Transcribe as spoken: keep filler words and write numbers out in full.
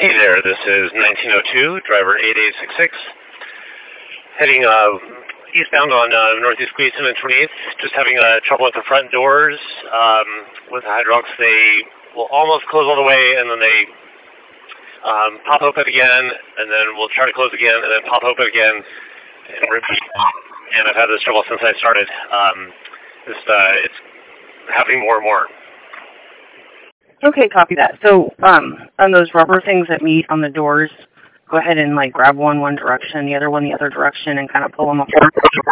Hey there, this is nineteen oh two, driver eight eight six six, heading uh, eastbound on uh, Northeast Queenston and twenty-eighth, just having uh, trouble with the front doors. Um, with the hydraulics, they will almost close all the way, and then they um, pop open again, and then we'll try to close again, and then pop open again, and repeat. And I've had this trouble since I started. Um, just, uh, it's happening more and more. Okay, copy that. So, um, on those rubber things that meet on the doors, go ahead and like grab one one direction, the other one the other direction, and kind of pull them apart.